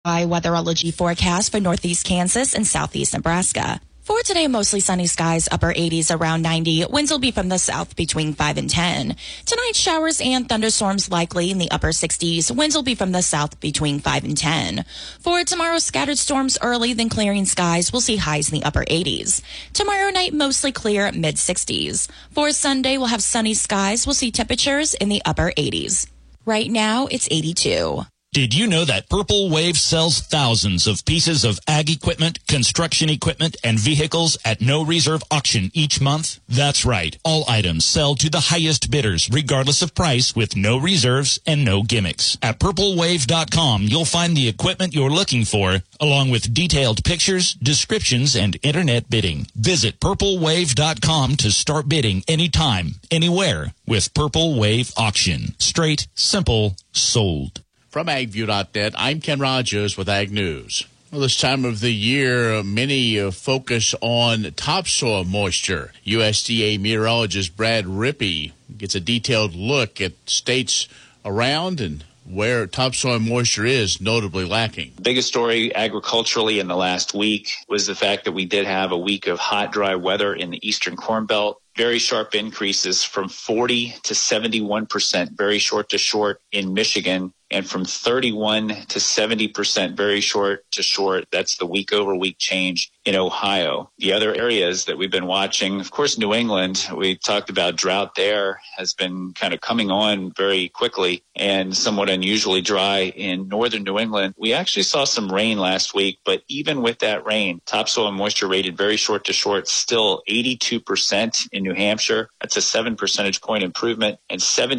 By weatherology forecast for northeast Kansas and southeast Nebraska. For today, mostly sunny skies, upper 80s around 90. Winds will be from the south between 5 and 10. Tonight, showers and thunderstorms likely in the upper 60s. Winds will be from the south between 5 and 10. For tomorrow, scattered storms early, then clearing skies. We'll see highs in the upper 80s. Tomorrow night, mostly clear, mid 60s. For Sunday, we'll have sunny skies. We'll see temperatures in the upper 80s. Right now, it's 82. Did you know that Purple Wave sells thousands of pieces of ag equipment, construction equipment, and vehicles at no reserve auction each month? That's right. All items sell to the highest bidders, regardless of price, with no reserves and no gimmicks. At purplewave.com, you'll find the equipment you're looking for, along with detailed pictures, descriptions, and internet bidding. Visit purplewave.com to start bidding anytime, anywhere with Purple Wave Auction. Straight, simple, sold. From agview.net, I'm Ken Rogers with Ag News. Well, this time of the year, many focus on topsoil moisture. USDA meteorologist Brad Rippey gets a detailed look at states around and where topsoil moisture is notably lacking. The biggest story agriculturally in the last week was the fact that we did have a week of hot, dry weather in the eastern Corn Belt. Very sharp increases from 40 to 71%, very short to short in Michigan, and from 31 to 70%, very short to short. That's the week over week change in Ohio. The other areas that we've been watching, of course, New England, we talked about drought there, has been kind of coming on very quickly and somewhat unusually dry in northern New England. We actually saw some rain last week, but even with that rain, topsoil moisture rated very short to short, still 82% in New Hampshire. That's a 7 percentage point improvement, and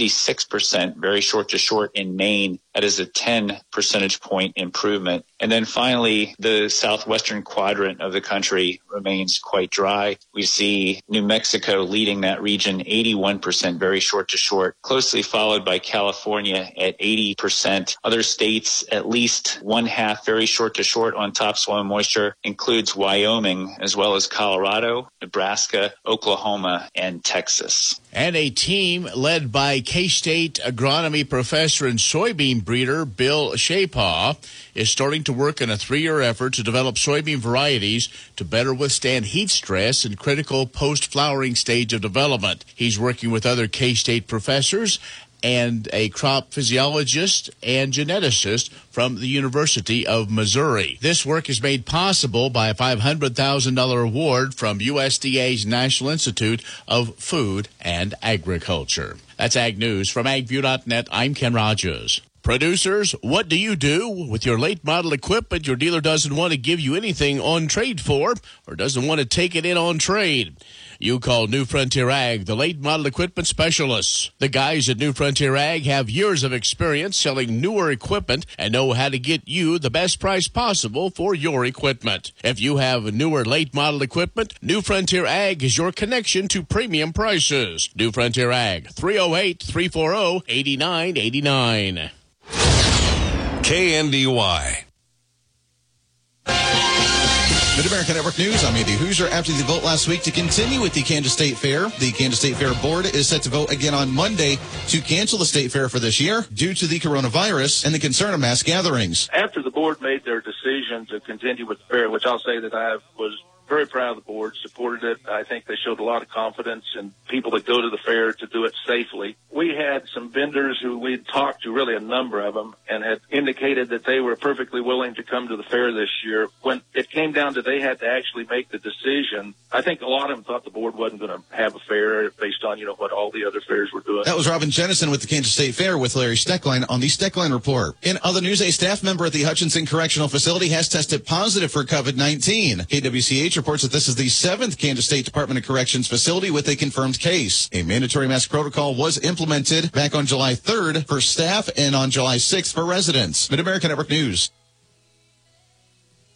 76% very short to short in Maine. That is a 10 percentage point improvement. And then finally, the southwestern quadrant of the country remains quite dry. We see New Mexico leading that region, 81% very short to short, closely followed by California at 80%. Other states, at least one half very short to short on topsoil moisture, includes Wyoming, as well as Colorado, Nebraska, Oklahoma, and Texas. And a team led by K-State agronomy professor and soybean breeder Bill Shapaw is starting to work on a 3-year effort to develop soybean varieties to better withstand heat stress in critical post-flowering stage of development. He's working with other K-State professors and a crop physiologist and geneticist from the University of Missouri. This work is made possible by a $500,000 award from USDA's National Institute of Food and Agriculture. That's Ag News. From agview.net, I'm Ken Rogers. Producers, what do you do with your late model equipment your dealer doesn't want to give you anything on trade for or doesn't want to take it in on trade? You call New Frontier Ag, the late model equipment specialists. The guys at New Frontier Ag have years of experience selling newer equipment and know how to get you the best price possible for your equipment. If you have newer late model equipment, New Frontier Ag is your connection to premium prices. New Frontier Ag, 308-340-8989. KNDY. Mid-America Network News, I'm Andy Hoosier. After the vote last week to continue with the Kansas State Fair, the Kansas State Fair Board is set to vote again on Monday to cancel the State Fair for this year due to the coronavirus and the concern of mass gatherings. After the board made their decision to continue with the fair, which I'll say that I was very proud of the board, supported it. I think they showed a lot of confidence in people that go to the fair to do it safely. We had some vendors who we'd talked to, really a number of them, and had indicated that they were perfectly willing to come to the fair this year. When it came down to they had to actually make the decision, I think a lot of them thought the board wasn't going to have a fair based on, what all the other fairs were doing. That was Robin Jennison with the Kansas State Fair with Larry Steckline on the Steckline Report. In other news, a staff member at the Hutchinson Correctional Facility has tested positive for COVID-19. KWCH reports that this is the 7th Kansas State Department of Corrections facility with a confirmed case. A mandatory mask protocol was implemented back on July 3rd for staff and on July 6th for residents. Mid-America Network News.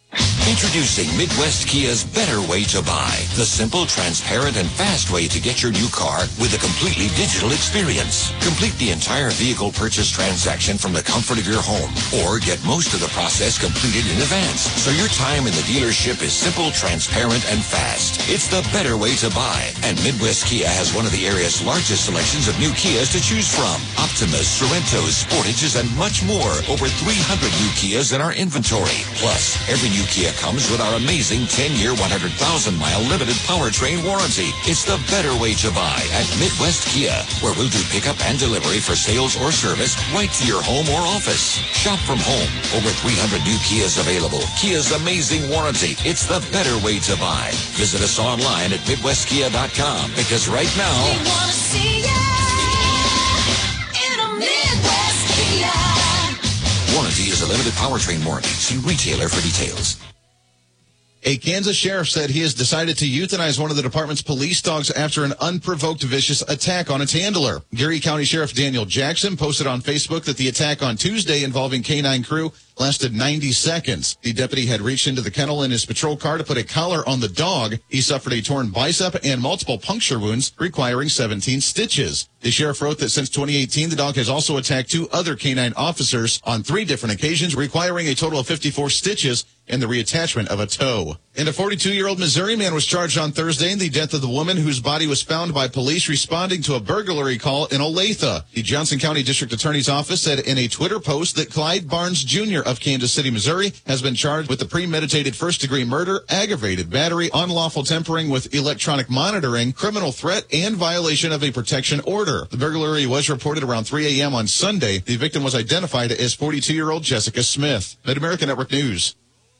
Introducing Midwest Kia's better way to buy. The simple, transparent, and fast way to get your new car with a completely digital experience. Complete the entire vehicle purchase transaction from the comfort of your home, or get most of the process completed in advance, so your time in the dealership is simple, transparent, and fast. It's the better way to buy. And Midwest Kia has one of the area's largest selections of new Kias to choose from. Optimas, Sorrentos, Sportages, and much more. Over 300 new Kias in our inventory. Plus, every new Kia comes with our amazing 10-year, 100,000-mile limited powertrain warranty. It's the better way to buy at Midwest Kia, where we'll do pickup and delivery for sales or service right to your home or office. Shop from home. Over 300 new Kias available. Kia's amazing warranty. It's the better way to buy. Visit us online at MidwestKia.com, because right now, we want to see ya in a Midwest Kia. Warranty is a limited powertrain warranty. See retailer for details. A Kansas sheriff said he has decided to euthanize one of the department's police dogs after an unprovoked vicious attack on its handler. Geary County Sheriff Daniel Jackson posted on Facebook that the attack on Tuesday involving K-9 crew lasted 90 seconds. The deputy had reached into the kennel in his patrol car to put a collar on the dog. He suffered a torn bicep and multiple puncture wounds requiring 17 stitches. The sheriff wrote that since 2018, the dog has also attacked 2 other K-9 officers on 3 different occasions, requiring a total of 54 stitches and the reattachment of a toe. And a 42-year-old Missouri man was charged on Thursday in the death of the woman whose body was found by police responding to a burglary call in Olathe. The Johnson County District Attorney's Office said in a Twitter post that Clyde Barnes Jr. of Kansas City, Missouri, has been charged with the premeditated first-degree murder, aggravated battery, unlawful tampering with electronic monitoring, criminal threat, and violation of a protection order. The burglary was reported around 3 a.m. on Sunday. The victim was identified as 42-year-old Jessica Smith. Mid-America Network News.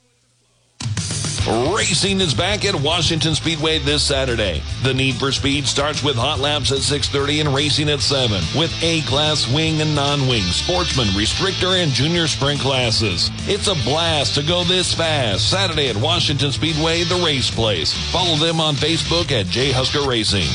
Racing is back at Washington Speedway this Saturday. The Need for Speed starts with hot laps at 6:30 and racing at 7, with A-class wing and non-wing, sportsman, restrictor, and junior sprint classes. It's a blast to go this fast. Saturday at Washington Speedway, the race place. Follow them on Facebook at J. Husker Racing.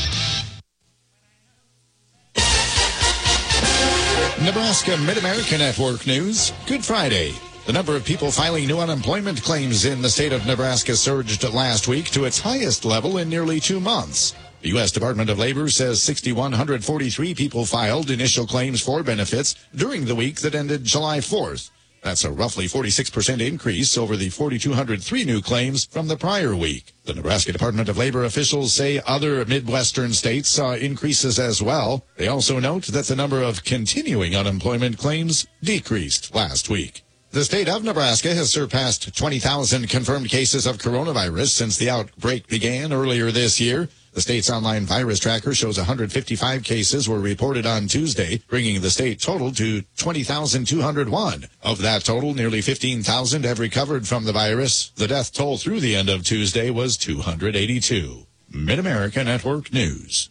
Nebraska Mid-America Network News. Good Friday. The number of people filing new unemployment claims in the state of Nebraska surged last week to its highest level in nearly 2 months. The U.S. Department of Labor says 6,143 people filed initial claims for benefits during the week that ended July 4th. That's a roughly 46% increase over the 4,203 new claims from the prior week. The Nebraska Department of Labor officials say other Midwestern states saw increases as well. They also note that the number of continuing unemployment claims decreased last week. The state of Nebraska has surpassed 20,000 confirmed cases of coronavirus since the outbreak began earlier this year. The state's online virus tracker shows 155 cases were reported on Tuesday, bringing the state total to 20,201. Of that total, nearly 15,000 have recovered from the virus. The death toll through the end of Tuesday was 282. Mid-America Network News.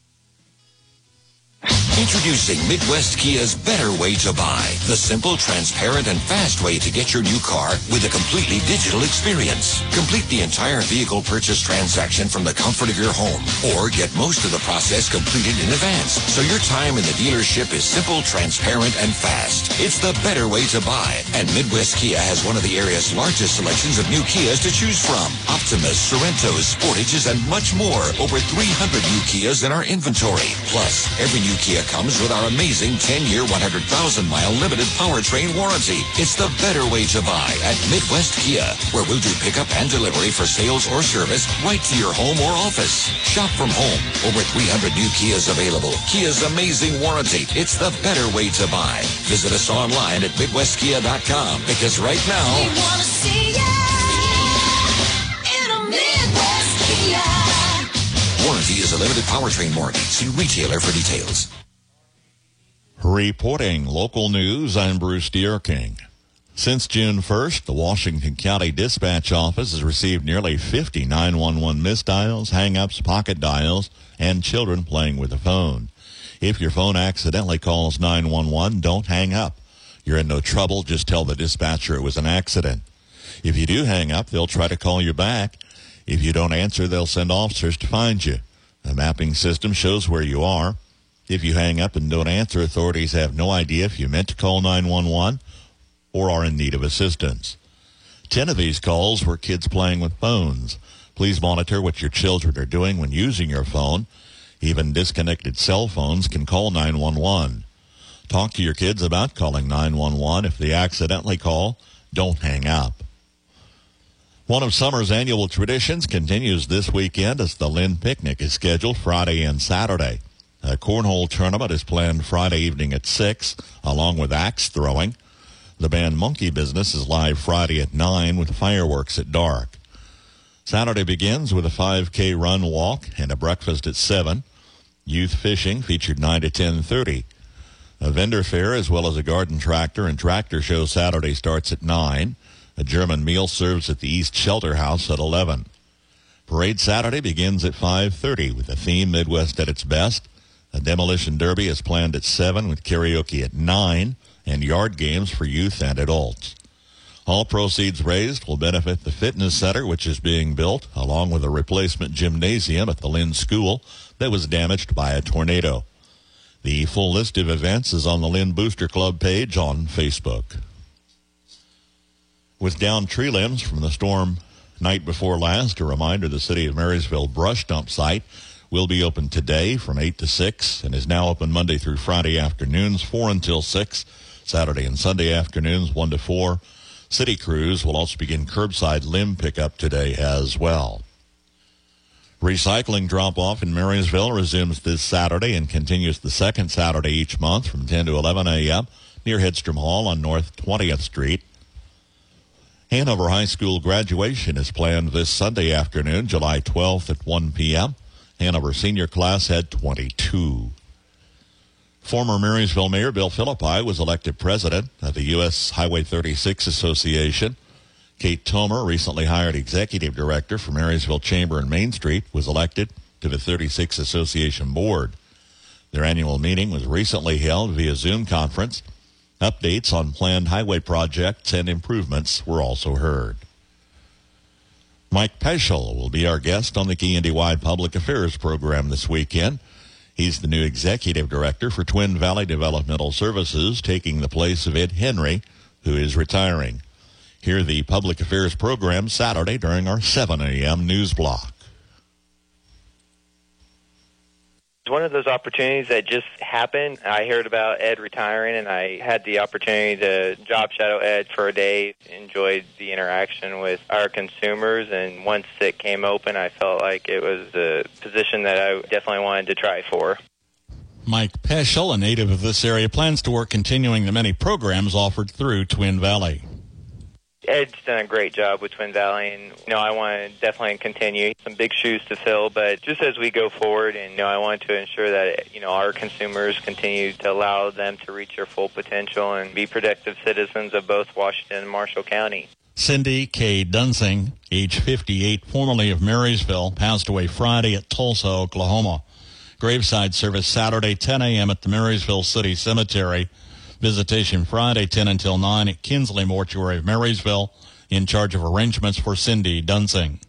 Introducing Midwest Kia's better way to buy. The simple, transparent, and fast way to get your new car with a completely digital experience. Complete the entire vehicle purchase transaction from the comfort of your home, or get most of the process completed in advance, so your time in the dealership is simple, transparent, and fast. It's the better way to buy. And Midwest Kia has one of the area's largest selections of new Kias to choose from. Optimas, Sorrentos, Sportages, and much more. Over 300 new Kias in our inventory. Plus, every new Kia comes with our amazing 10-year, 100,000-mile limited powertrain warranty. It's the better way to buy at Midwest Kia, where we'll do pickup and delivery for sales or service right to your home or office. Shop from home. Over 300 new Kias available. Kia's amazing warranty. It's the better way to buy. Visit us online at MidwestKia.com, because right now, we want to see ya in a Midwest Kia. Warranty is a limited powertrain warranty. See retailer for details. Reporting local news, I'm Bruce Deerking. Since June 1st, the Washington County Dispatch Office has received nearly 50 911 misdials, hang-ups, pocket dials, and children playing with the phone. If your phone accidentally calls 911, don't hang up. You're in no trouble. Just tell the dispatcher it was an accident. If you do hang up, they'll try to call you back. If you don't answer, they'll send officers to find you. The mapping system shows where you are. If you hang up and don't answer, authorities have no idea if you meant to call 911 or are in need of assistance. 10 of these calls were kids playing with phones. Please monitor what your children are doing when using your phone. Even disconnected cell phones can call 911. Talk to your kids about calling 911. If they accidentally call, don't hang up. One of summer's annual traditions continues this weekend as the Lynn Picnic is scheduled Friday and Saturday. A cornhole tournament is planned Friday evening at 6, along with axe throwing. The band Monkey Business is live Friday at 9 with fireworks at dark. Saturday begins with a 5K run walk and a breakfast at 7. Youth fishing featured 9 to 10:30. A vendor fair as well as a garden tractor and tractor show Saturday starts at 9. A German meal serves at the East Shelter House at 11. Parade Saturday begins at 5:30 with the theme Midwest at its best. A demolition derby is planned at 7 with karaoke at 9 and yard games for youth and adults. All proceeds raised will benefit the fitness center, which is being built, along with a replacement gymnasium at the Lynn School that was damaged by a tornado. The full list of events is on the Lynn Booster Club page on Facebook. With downed tree limbs from the storm night before last, a reminder the City of Marysville brush dump site will be open today from 8 to 6 and is now open Monday through Friday afternoons 4 until 6, Saturday and Sunday afternoons 1 to 4. City crews will also begin curbside limb pickup today as well. Recycling drop-off in Marysville resumes this Saturday and continues the second Saturday each month from 10 to 11 a.m. near Hedstrom Hall on North 20th Street. Hanover High School graduation is planned this Sunday afternoon, July 12th at 1 p.m. Hanover senior class had 22. Former Marysville Mayor Bill Philippi was elected president of the U.S. Highway 36 Association. Kate Tomer, recently hired executive director for Marysville Chamber and Main Street, was elected to the 36 Association board. Their annual meeting was recently held via Zoom conference. Updates on planned highway projects and improvements were also heard. Mike Peschel will be our guest on the KNDY Public Affairs program this weekend. He's the new executive director for Twin Valley Developmental Services, taking the place of Ed Henry, who is retiring. Hear the Public Affairs program Saturday during our 7 a.m. news block. It's one of those opportunities that just happened. I heard about Ed retiring, and I had the opportunity to job shadow Ed for a day, enjoyed the interaction with our consumers, and once it came open, I felt like it was a position that I definitely wanted to try for. Mike Peschel, a native of this area, plans to work continuing the many programs offered through Twin Valley. Ed's done a great job with Twin Valley, and I want to definitely continue. Some big shoes to fill, but just as we go forward, and I want to ensure that our consumers continue to allow them to reach their full potential and be productive citizens of both Washington and Marshall County. Cindy K. Dunsing, age 58, formerly of Marysville, passed away Friday at Tulsa, Oklahoma. Graveside service Saturday, 10 a.m. at the Marysville City Cemetery. Visitation Friday, 10 until 9 at Kinsley Mortuary of Marysville, in charge of arrangements for Cindy Dunsing.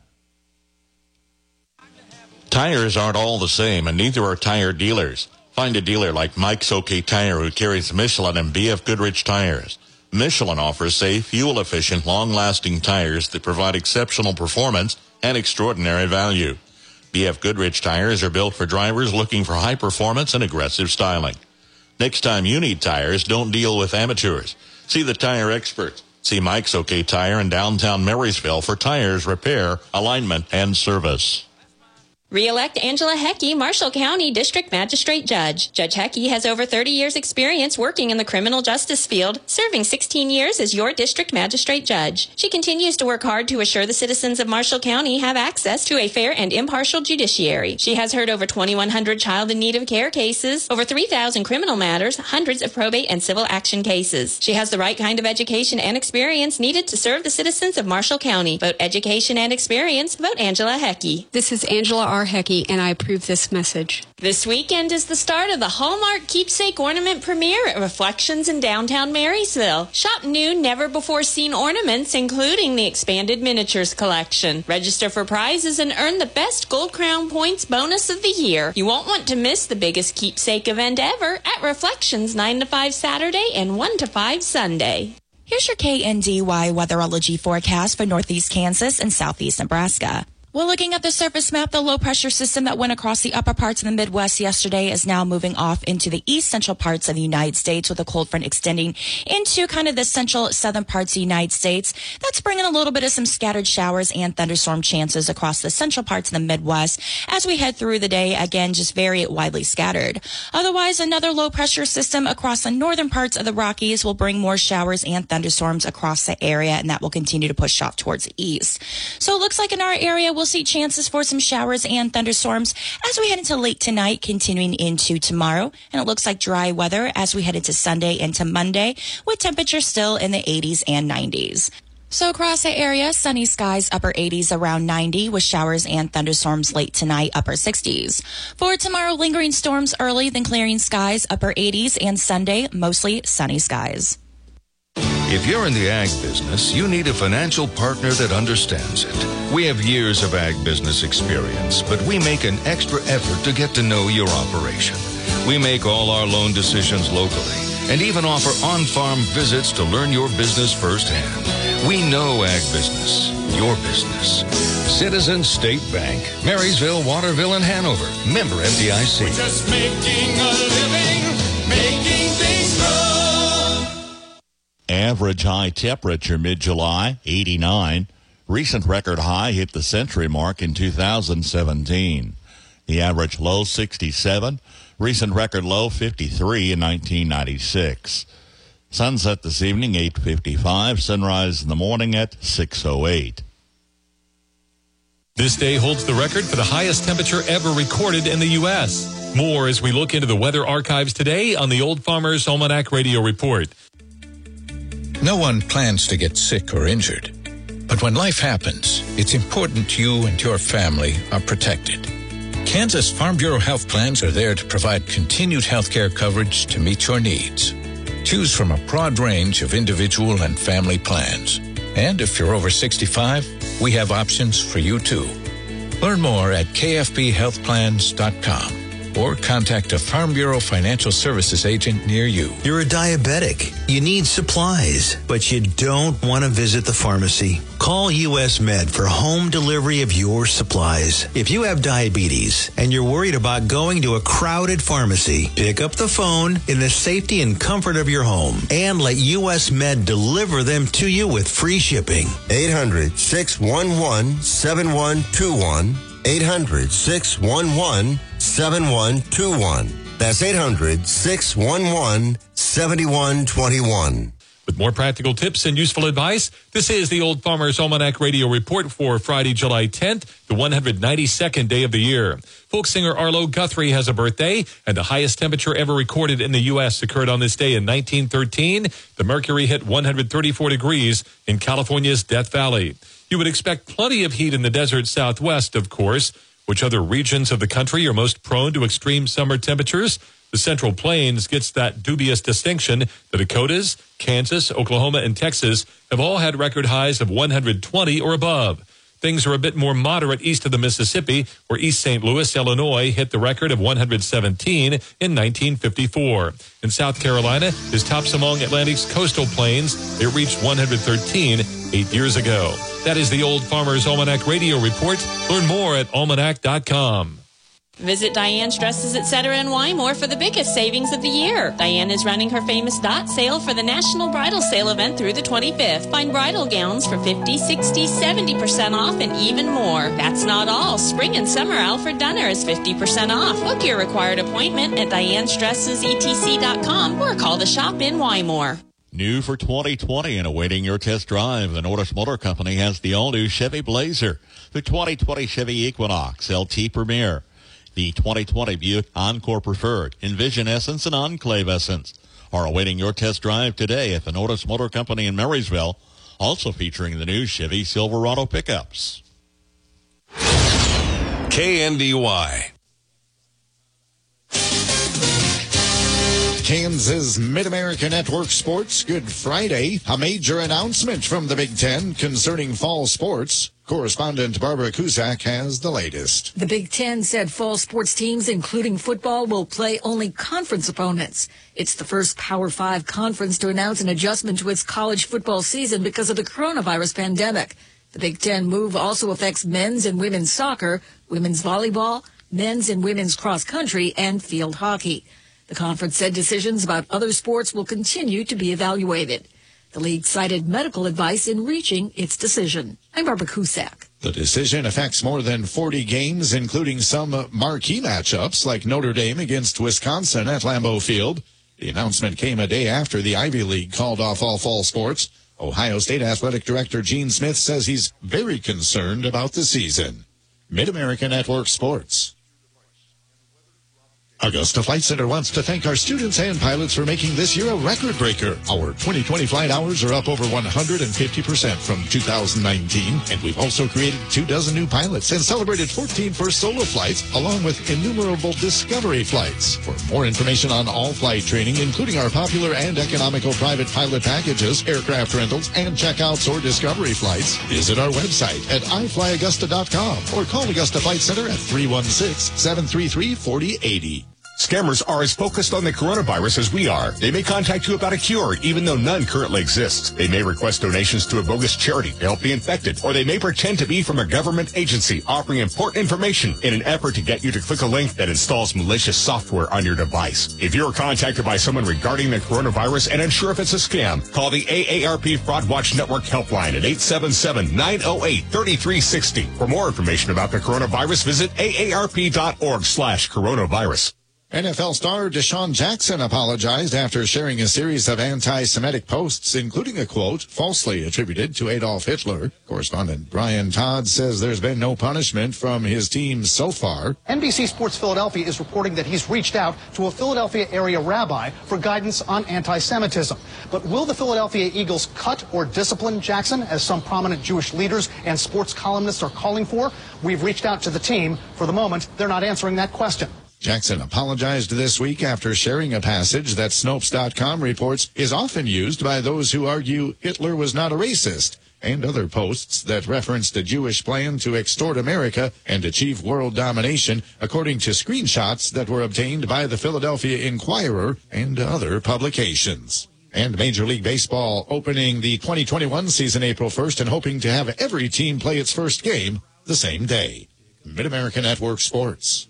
Tires aren't all the same, and neither are tire dealers. Find a dealer like Mike's OK Tire, who carries Michelin and BF Goodrich tires. Michelin offers safe, fuel-efficient, long-lasting tires that provide exceptional performance and extraordinary value. BF Goodrich tires are built for drivers looking for high performance and aggressive styling. Next time you need tires, don't deal with amateurs. See the tire experts. See Mike's OK Tire in downtown Marysville for tires, repair, alignment, and service. Re-elect Angela Heckey, Marshall County District Magistrate Judge. Judge Heckey has over 30 years experience working in the criminal justice field, serving 16 years as your district magistrate judge. She continues to work hard to assure the citizens of Marshall County have access to a fair and impartial judiciary. She has heard over 2,100 child in need of care cases, over 3,000 criminal matters, hundreds of probate and civil action cases. She has the right kind of education and experience needed to serve the citizens of Marshall County. Vote education and experience. Vote Angela Heckey. This is Angela R. Heckey, and I approve this message. This weekend is the start of the Hallmark Keepsake Ornament Premiere at Reflections in downtown Marysville. Shop new, never-before-seen ornaments, including the expanded miniatures collection. Register for prizes and earn the best Gold Crown Points bonus of the year. You won't want to miss the biggest keepsake event ever at Reflections 9 to 5 Saturday and 1 to 5 Sunday. Here's your KNDY weatherology forecast for northeast Kansas and southeast Nebraska. Well, looking at the surface map, the low-pressure system that went across the upper parts of the Midwest yesterday is now moving off into the east central parts of the United States with a cold front extending into kind of the central southern parts of the United States. That's bringing a little bit of some scattered showers and thunderstorm chances across the central parts of the Midwest as we head through the day. Again, just very widely scattered. Otherwise, another low-pressure system across the northern parts of the Rockies will bring more showers and thunderstorms across the area, and that will continue to push off towards the east. So it looks like in our area, we'll see chances for some showers and thunderstorms as we head into late tonight, continuing into tomorrow. And it looks like dry weather as we head into Sunday into Monday, with temperatures still in the 80s and 90s. So across the area, sunny skies, upper 80s, around 90, with showers and thunderstorms late tonight, upper 60s. For tomorrow, lingering storms early, then clearing skies, upper 80s, and Sunday, mostly sunny skies. If you're in the ag business, you need a financial partner that understands it. We have years of ag business experience, but we make an extra effort to get to know your operation. We make all our loan decisions locally and even offer on-farm visits to learn your business firsthand. We know ag business, your business. Citizens State Bank, Marysville, Waterville, and Hanover. Member FDIC. We're just making a living, making things grow. Average high temperature mid-July, 89. Recent record high hit the century mark in 2017. The average low, 67. Recent record low, 53 in 1996. Sunset this evening, 8:55. Sunrise in the morning at 6:08. This day holds the record for the highest temperature ever recorded in the U.S. More as we look into the weather archives today on the Old Farmer's Almanac Radio Report. No one plans to get sick or injured. But when life happens, it's important you and your family are protected. Kansas Farm Bureau health plans are there to provide continued health care coverage to meet your needs. Choose from a broad range of individual and family plans. And if you're over 65, we have options for you too. Learn more at kfbhealthplans.com. or contact a Farm Bureau Financial Services agent near you. You're a diabetic. You need supplies, but you don't want to visit the pharmacy. Call U.S. Med for home delivery of your supplies. If you have diabetes and you're worried about going to a crowded pharmacy, pick up the phone in the safety and comfort of your home and let U.S. Med deliver them to you with free shipping. 800-611-7121. 800-611-7121. That's 800-611-7121. With more practical tips and useful advice, this is the Old Farmer's Almanac Radio Report for Friday, July 10th, the 192nd day of the year. Folk singer Arlo Guthrie has a birthday, and the highest temperature ever recorded in the U.S. occurred on this day in 1913. The mercury hit 134 degrees in California's Death Valley. You would expect plenty of heat in the desert Southwest, of course. Which other regions of the country are most prone to extreme summer temperatures? The Central Plains gets that dubious distinction. The Dakotas, Kansas, Oklahoma, and Texas have all had record highs of 120 or above. Things are a bit more moderate east of the Mississippi, where East St. Louis, Illinois, hit the record of 117 in 1954. In South Carolina is tops among Atlantic's coastal plains. It reached 113 8 years ago. That is the Old Farmer's Almanac Radio Report. Learn more at almanac.com. Visit Diane's Dresses Etc. in Wymore for the biggest savings of the year. Diane is running her famous Dot Sale for the National Bridal Sale event through the 25th. Find bridal gowns for 50, 60, 70% off and even more. That's not all. Spring and summer Alfred Dunner is 50% off. Book your required appointment at dianesdressesetc.com or call the shop in Wymore. New for 2020 and awaiting your test drive, the Norris Motor Company has the all-new Chevy Blazer, the 2020 Chevy Equinox LT Premier, the 2020 Buick Encore Preferred, Envision Essence, and Enclave Essence are awaiting your test drive today at the Norris Motor Company in Marysville, also featuring the new Chevy Silverado pickups. KNDY. Kansas Mid-America Network Sports, Good Friday. A major announcement from the Big Ten concerning fall sports. Correspondent Barbara Cusack has the latest. The Big Ten said fall sports teams, including football, will play only conference opponents. It's the first Power 5 conference to announce an adjustment to its college football season because of the coronavirus pandemic. The Big Ten move also affects men's and women's soccer, women's volleyball, men's and women's cross country, and field hockey. The conference said decisions about other sports will continue to be evaluated. The league cited medical advice in reaching its decision. I'm Barbara Cusack. The decision affects more than 40 games, including some marquee matchups like Notre Dame against Wisconsin at Lambeau Field. The announcement came a day after the Ivy League called off all fall sports. Ohio State Athletic Director Gene Smith says he's very concerned about the season. Mid-America Network Sports. Augusta Flight Center wants to thank our students and pilots for making this year a record breaker. Our 2020 flight hours are up over 150% from 2019, and we've also created 24 new pilots and celebrated 14 first solo flights, along with innumerable discovery flights. For more information on all flight training, including our popular and economical private pilot packages, aircraft rentals, and checkouts or discovery flights, visit our website at iflyaugusta.com or call Augusta Flight Center at 316-733-4080. Scammers are as focused on the coronavirus as we are. They may contact you about a cure, even though none currently exists. They may request donations to a bogus charity to help the infected, or they may pretend to be from a government agency offering important information in an effort to get you to click a link that installs malicious software on your device. If you're contacted by someone regarding the coronavirus and unsure if it's a scam, call the AARP Fraud Watch Network helpline at 877-908-3360. For more information about the coronavirus, visit aarp.org/coronavirus. NFL star Deshaun Jackson apologized after sharing a series of anti-Semitic posts, including a quote falsely attributed to Adolf Hitler. Correspondent Brian Todd says there's been no punishment from his team so far. NBC Sports Philadelphia is reporting that he's reached out to a Philadelphia area rabbi for guidance on anti-Semitism. But will the Philadelphia Eagles cut or discipline Jackson, as some prominent Jewish leaders and sports columnists are calling for? We've reached out to the team. For the moment, they're not answering that question. Jackson apologized this week after sharing a passage that Snopes.com reports is often used by those who argue Hitler was not a racist, and other posts that referenced a Jewish plan to extort America and achieve world domination, according to screenshots that were obtained by the Philadelphia Inquirer and other publications. And Major League Baseball opening the 2021 season April 1st and hoping to have every team play its first game the same day. Mid-America Network Sports.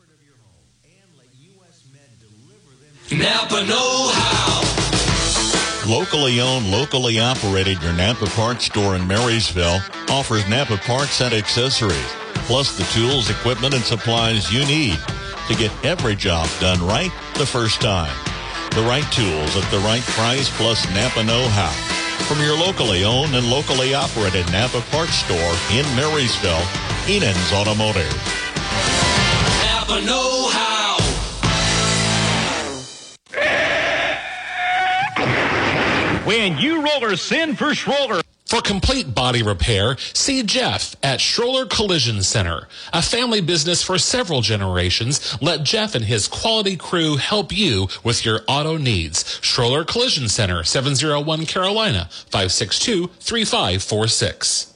Napa know-how. Locally owned, locally operated, your Napa Parts store in Marysville offers Napa Parts and accessories, plus the tools, equipment, and supplies you need to get every job done right the first time. The right tools at the right price, plus Napa know-how. From your locally owned and locally operated Napa Parts store in Marysville, Enan's Automotive. Napa know-how. When you roller, send for Schroller. For complete body repair, see Jeff at Schroller Collision Center. A family business for several generations, let Jeff and his quality crew help you with your auto needs. Schroller Collision Center, 701 Carolina, 562-3546.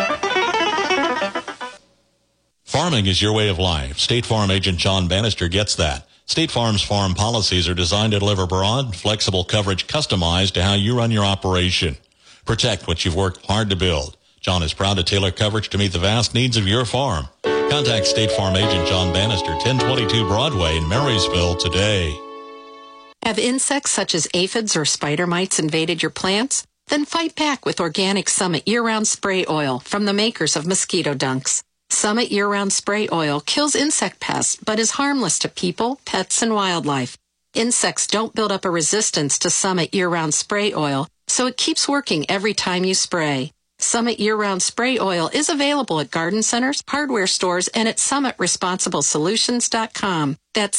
Farming is your way of life. State Farm agent John Bannister gets that. State Farm's farm policies are designed to deliver broad, flexible coverage customized to how you run your operation. Protect what you've worked hard to build. John is proud to tailor coverage to meet the vast needs of your farm. Contact State Farm agent John Bannister, 1022 Broadway in Marysville today. Have insects such as aphids or spider mites invaded your plants? Then fight back with Organic Summit Year-Round Spray Oil from the makers of Mosquito Dunks. Summit Year-Round Spray Oil kills insect pests, but is harmless to people, pets, and wildlife. Insects don't build up a resistance to Summit Year-Round Spray Oil, so it keeps working every time you spray. Summit Year-Round Spray Oil is available at garden centers, hardware stores, and at SummitResponsibleSolutions.com. That's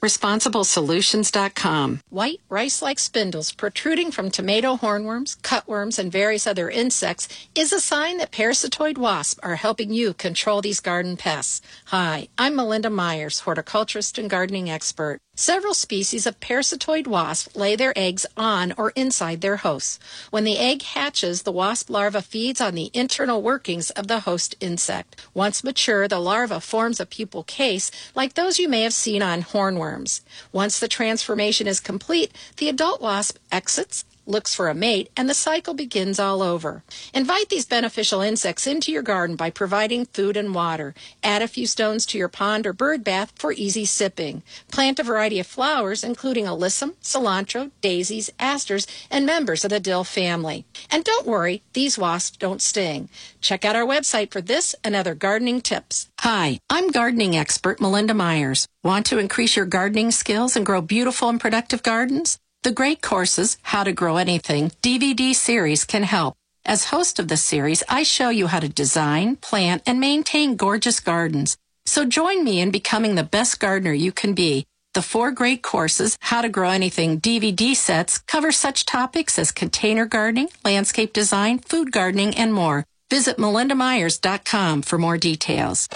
SummitResponsibleSolutions.com. White rice-like spindles protruding from tomato hornworms, cutworms, and various other insects is a sign that parasitoid wasps are helping you control these garden pests. Hi, I'm Melinda Myers, horticulturist and gardening expert. Several species of parasitoid wasp lay their eggs on or inside their hosts. When the egg hatches, the wasp larva feeds on the internal workings of the host insect. Once mature, the larva forms a pupal case like those you may have seen on hornworms. Once the transformation is complete, the adult wasp exits, looks for a mate, and the cycle begins all over. Invite these beneficial insects into your garden by providing food and water. Add a few stones to your pond or bird bath for easy sipping. Plant a variety of flowers, including alyssum, cilantro, daisies, asters, and members of the dill family. And don't worry, these wasps don't sting. Check out our website for this and other gardening tips. Hi, I'm gardening expert Melinda Myers. Want to increase your gardening skills and grow beautiful and productive gardens? The Great Courses, How to Grow Anything DVD series can help. As host of the series, I show you how to design, plant, and maintain gorgeous gardens. So join me in becoming the best gardener you can be. The 4 Great Courses, How to Grow Anything DVD sets cover such topics as container gardening, landscape design, food gardening, and more. Visit melindamyers.com for more details.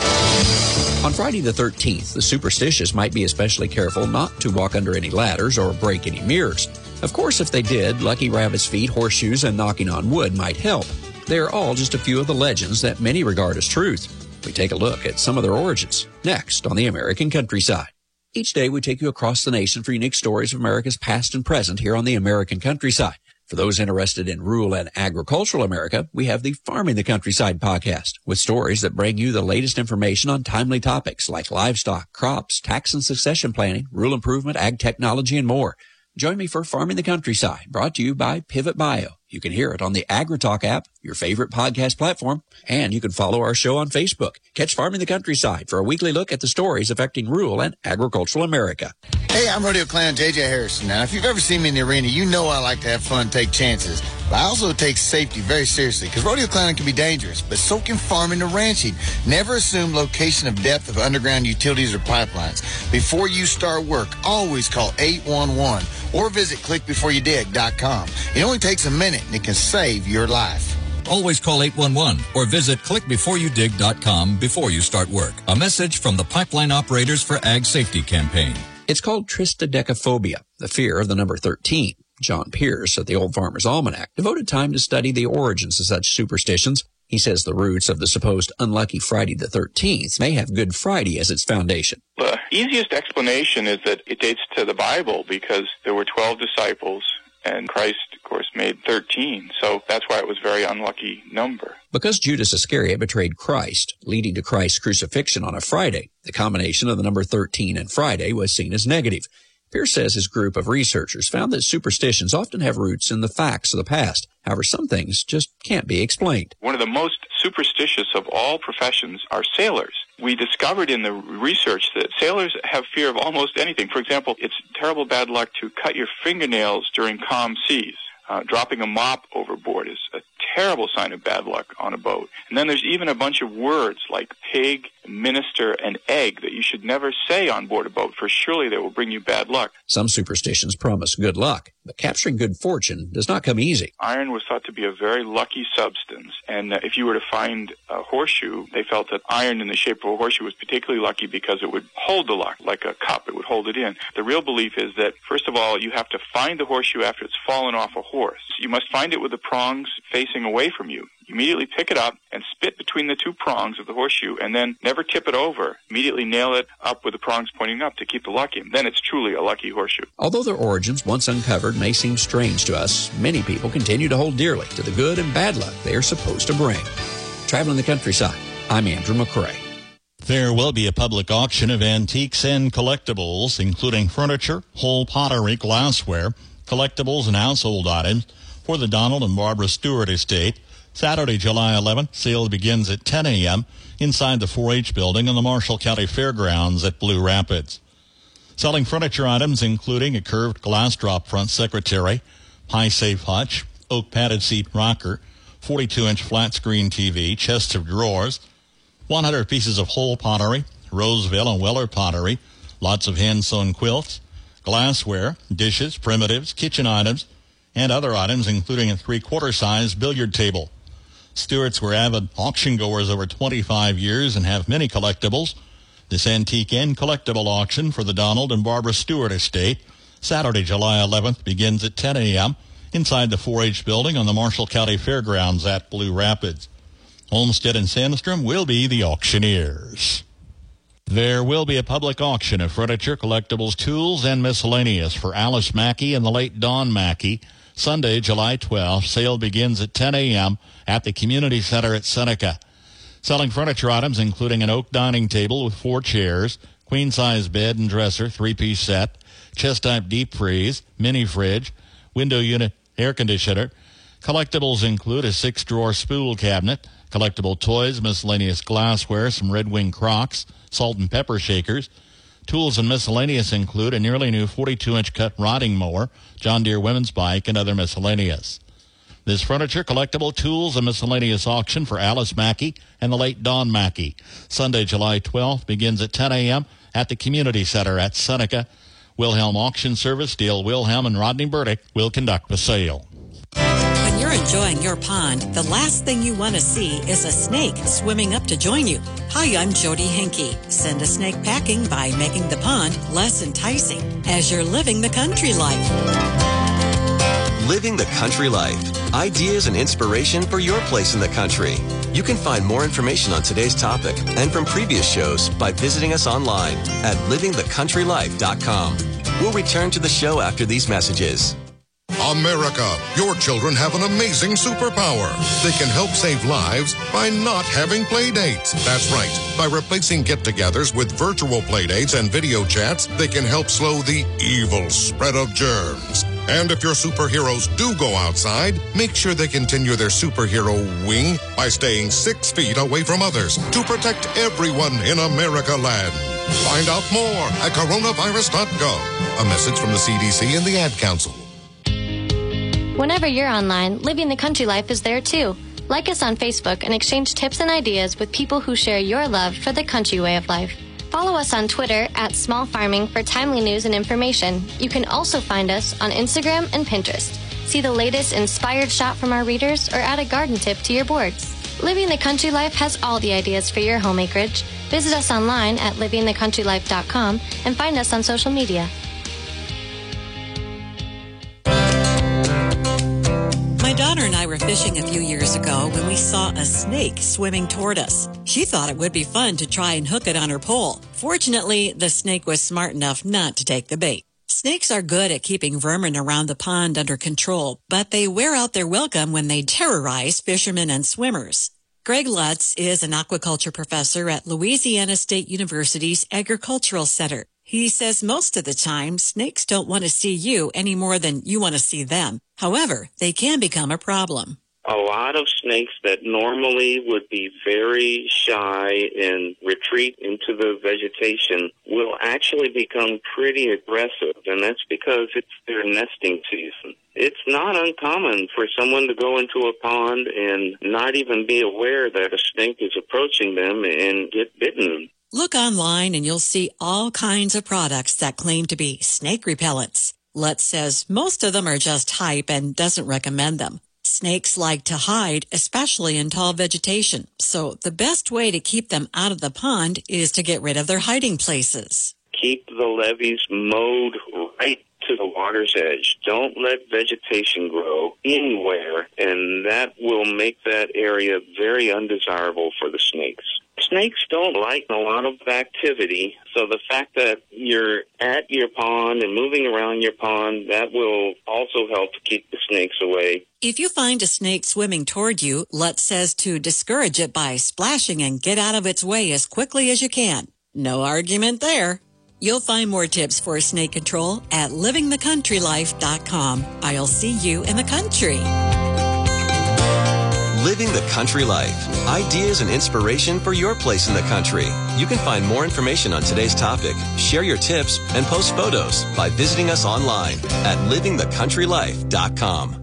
On Friday the 13th, the superstitious might be especially careful not to walk under any ladders or break any mirrors. Of course, if they did, lucky rabbit's feet, horseshoes, and knocking on wood might help. They are all just a few of the legends that many regard as truth. We take a look at some of their origins, next on the American Countryside. Each day we take you across the nation for unique stories of America's past and present here on the American Countryside. For those interested in rural and agricultural America, we have the Farming the Countryside podcast with stories that bring you the latest information on timely topics like livestock, crops, tax and succession planning, rural improvement, ag technology, and more. Join me for Farming the Countryside, brought to you by Pivot Bio. You can hear it on the AgriTalk app, your favorite podcast platform, and you can follow our show on Facebook. Catch Farming the Countryside for a weekly look at the stories affecting rural and agricultural America. Hey, I'm Rodeo Clown J.J. Harrison. Now, if you've ever seen me in the arena, you know I like to have fun, take chances. But I also take safety very seriously, because rodeo clowning can be dangerous, but so can farming and ranching. Never assume location of depth of underground utilities or pipelines. Before you start work, always call 811 or visit clickbeforeyoudig.com. It only takes a minute, and it can save your life. Always call 811 or visit clickbeforeyoudig.com before you start work. A message from the Pipeline Operators for Ag Safety campaign. It's called triskaidekaphobia, the fear of the number 13. John Pierce at the Old Farmer's Almanac devoted time to study the origins of such superstitions. He says the roots of the supposed unlucky Friday the 13th may have Good Friday as its foundation. The easiest explanation is that it dates to the Bible, because there were 12 disciples and Christ, of course, made 13. So that's why it was a very unlucky number. Because Judas Iscariot betrayed Christ, leading to Christ's crucifixion on a Friday, the combination of the number 13 and Friday was seen as negative. Pierce says his group of researchers found that superstitions often have roots in the facts of the past. However, some things just can't be explained. One of the most superstitious of all professions are sailors. We discovered in the research that sailors have fear of almost anything. For example, it's terrible bad luck to cut your fingernails during calm seas. Dropping a mop overboard is a terrible sign of bad luck on a boat. And then there's even a bunch of words like pig, minister, and egg that you should never say on board a boat, for surely they will bring you bad luck. Some superstitions promise good luck, but capturing good fortune does not come easy. Iron was thought to be a very lucky substance, and if you were to find a horseshoe, they felt that iron in the shape of a horseshoe was particularly lucky because it would hold the luck like a cup. It would hold it in. The real belief is that, first of all, you have to find the horseshoe after it's fallen off a horse. You must find it with the prongs facing away from you. Immediately pick it up and spit between the two prongs of the horseshoe, and then never tip it over. Immediately nail it up with the prongs pointing up to keep the luck in. Then it's truly a lucky horseshoe. Although their origins, once uncovered, may seem strange to us, many people continue to hold dearly to the good and bad luck they are supposed to bring. Traveling the Countryside, I'm Andrew McCrae. There will be a public auction of antiques and collectibles, including furniture, whole pottery, glassware, collectibles, and household items for the Donald and Barbara Stewart estate. Saturday, July 11th, sale begins at 10 a.m. inside the 4-H building on the Marshall County Fairgrounds at Blue Rapids. Selling furniture items including a curved glass drop front secretary, high safe hutch, oak padded seat rocker, 42-inch flat screen TV, chests of drawers, 100 pieces of whole pottery, Roseville and Weller pottery, Lots of hand-sewn quilts, glassware, dishes, primitives, kitchen items, and other items, including a 3/4-size billiard table. Stewarts were avid auction goers over 25 years and have many collectibles. This antique and collectible auction for the Donald and Barbara Stewart estate, Saturday, July 11th, begins at 10 a.m. inside the 4-H building on the Marshall County Fairgrounds at Blue Rapids. Olmsted and Sandstrom will be the auctioneers. There will be a public auction of furniture, collectibles, tools, and miscellaneous for Alice Mackey and the late Don Mackey. Sunday, July 12th. Sale begins at 10 a.m. at the Community Center at Seneca. Selling furniture items including an oak dining table with 4 chairs, queen-size bed and dresser, 3-piece set, chest-type deep freeze, mini fridge, window unit air conditioner. Collectibles include a 6-drawer spool cabinet, collectible toys, miscellaneous glassware, some Red Wing Crocs, salt and pepper shakers. Tools and miscellaneous include a nearly new 42-inch cut riding mower, John Deere women's bike, and other miscellaneous. This furniture, collectible, tools, and miscellaneous auction for Alice Mackey and the late Don Mackey. Sunday, July 12th, begins at 10 a.m. at the Community Center at Seneca. Wilhelm Auction Service, Dale Wilhelm and Rodney Burdick will conduct the sale. When you're enjoying your pond, the last thing you want to see is a snake swimming up to join you. Hi, I'm Jody Henke. Send a snake packing by making the pond less enticing as you're living the country life. Living the Country Life. Ideas and inspiration for your place in the country. You can find more information on today's topic and from previous shows by visiting us online at livingthecountrylife.com. We'll return to the show after these messages. America, your children have an amazing superpower. They can help save lives by not having play dates. That's right. By replacing get-togethers with virtual play dates and video chats, they can help slow the evil spread of germs. And if your superheroes do go outside, make sure they continue their superhero wing by staying 6 feet away from others to protect everyone in America land. Find out more at coronavirus.gov. A message from the CDC and the Ad Council. Whenever you're online, Living the Country Life is there too. Like us on Facebook and exchange tips and ideas with people who share your love for the country way of life. Follow us on Twitter at Small Farming for timely news and information. You can also find us on Instagram and Pinterest. See the latest inspired shot from our readers or add a garden tip to your boards. Living the Country Life has all the ideas for your home acreage. Visit us online at livingthecountrylife.com and find us on social media. My daughter and I were fishing a few years ago when we saw a snake swimming toward us. She thought it would be fun to try and hook it on her pole. Fortunately, the snake was smart enough not to take the bait. Snakes are good at keeping vermin around the pond under control, but they wear out their welcome when they terrorize fishermen and swimmers. Greg Lutz is an aquaculture professor at Louisiana State University's Agricultural Center. He says most of the time, snakes don't want to see you any more than you want to see them. However, they can become a problem. A lot of snakes that normally would be very shy and retreat into the vegetation will actually become pretty aggressive, and that's because it's their nesting season. It's not uncommon for someone to go into a pond and not even be aware that a snake is approaching them and get bitten. Look online and you'll see all kinds of products that claim to be snake repellents. Lutz says most of them are just hype and doesn't recommend them. Snakes like to hide, especially in tall vegetation, so the best way to keep them out of the pond is to get rid of their hiding places. Keep the levees mowed right to the water's edge. Don't let vegetation grow anywhere, and that will make that area very undesirable for the snakes. Snakes don't like a lot of activity, so the fact that you're at your pond and moving around your pond, that will also help to keep the snakes away. If you find a snake swimming toward you, Lutz says to discourage it by splashing and get out of its way as quickly as you can. No argument there. You'll find more tips for snake control at livingthecountrylife.com. I'll see you in the country. Living the Country Life. Ideas and inspiration for your place in the country. You can find more information on today's topic, share your tips, and post photos by visiting us online at livingthecountrylife.com.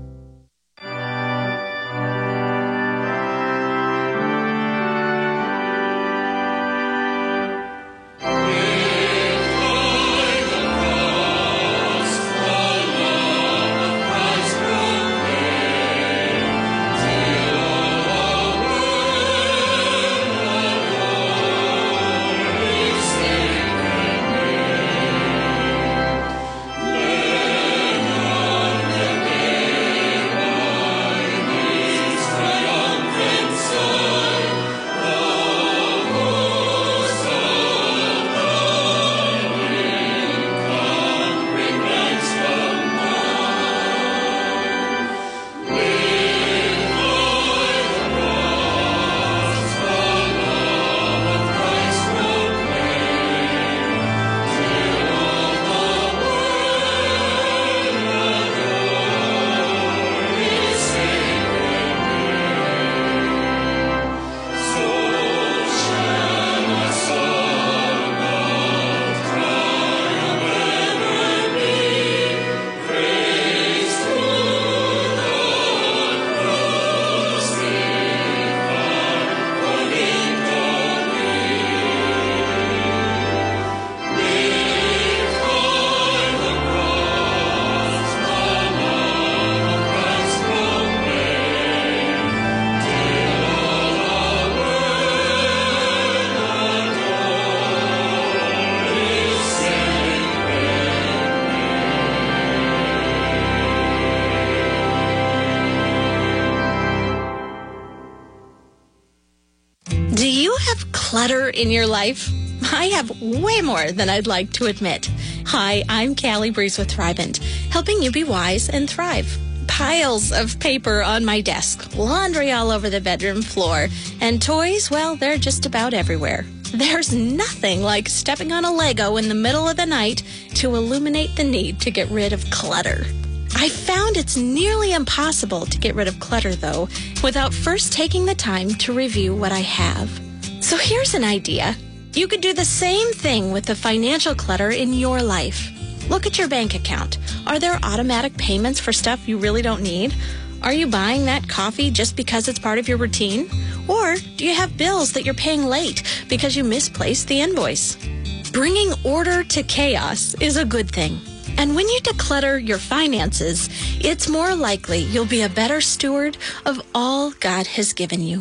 have clutter in your life? I have way more than I'd like to admit. Hi, I'm Callie Breeze with Thrivent, helping you be wise and thrive. Piles of paper on my desk, laundry all over the bedroom floor, and toys, well, they're just about everywhere. There's nothing like stepping on a Lego in the middle of the night to illuminate the need to get rid of clutter. I found it's nearly impossible to get rid of clutter, though, without first taking the time to review what I have. So here's an idea. You could do the same thing with the financial clutter in your life. Look at your bank account. Are there automatic payments for stuff you really don't need? Are you buying that coffee just because it's part of your routine? Or do you have bills that you're paying late because you misplaced the invoice? Bringing order to chaos is a good thing. And when you declutter your finances, it's more likely you'll be a better steward of all God has given you.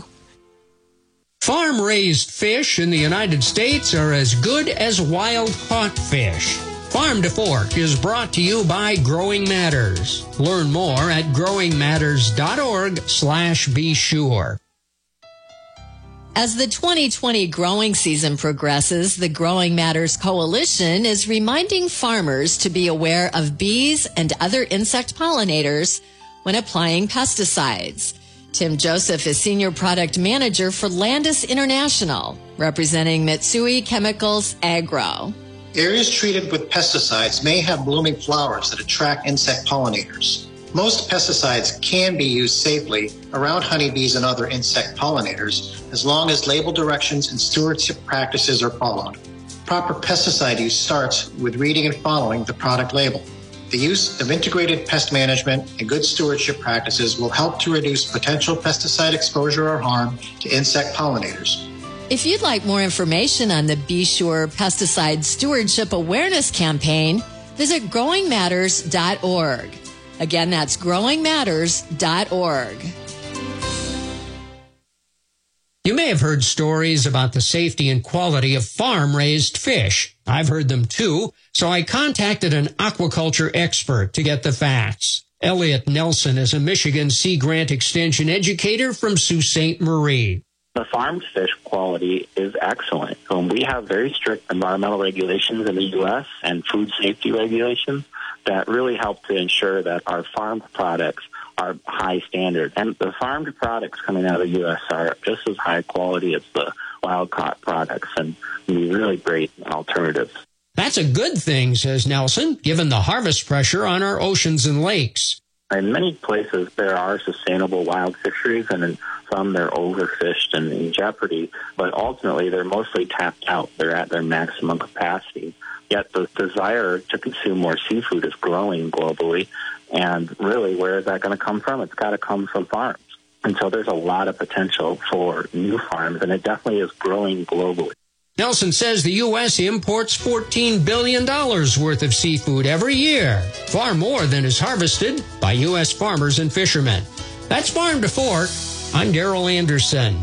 Farm-raised fish in the United States are as good as wild-caught fish. Farm to Fork is brought to you by Growing Matters. Learn more at growingmatters.org/be sure. As the 2020 growing season progresses, the Growing Matters Coalition is reminding farmers to be aware of bees and other insect pollinators when applying pesticides. Tim Joseph is Senior Product Manager for Landis International, representing Mitsui Chemicals Agro. Areas treated with pesticides may have blooming flowers that attract insect pollinators. Most pesticides can be used safely around honeybees and other insect pollinators as long as label directions and stewardship practices are followed. Proper pesticide use starts with reading and following the product label. The use of integrated pest management and good stewardship practices will help to reduce potential pesticide exposure or harm to insect pollinators. If you'd like more information on the Be Sure Pesticide Stewardship Awareness Campaign, visit growingmatters.org. Again, that's growingmatters.org. You may have heard stories about the safety and quality of farm-raised fish. I've heard them too, so I contacted an aquaculture expert to get the facts. Elliot Nelson is a Michigan Sea Grant Extension educator from Sault Ste. Marie. The farmed fish quality is excellent. We have very strict environmental regulations in the U.S. and food safety regulations that really help to ensure that our farmed products are high standard. And the farmed products coming out of the U.S. are just as high quality as the wild-caught products and be really great alternatives. That's a good thing, says Nelson, given the harvest pressure on our oceans and lakes. In many places, there are sustainable wild fisheries, and in some they're overfished and in jeopardy, but ultimately they're mostly tapped out. They're at their maximum capacity. Yet the desire to consume more seafood is growing globally, and really, where is that going to come from? It's got to come from farms. And so there's a lot of potential for new farms, and it definitely is growing globally. Nelson says the U.S. imports $14 billion worth of seafood every year, far more than is harvested by U.S. farmers and fishermen. That's Farm to Fork. I'm Darrell Anderson.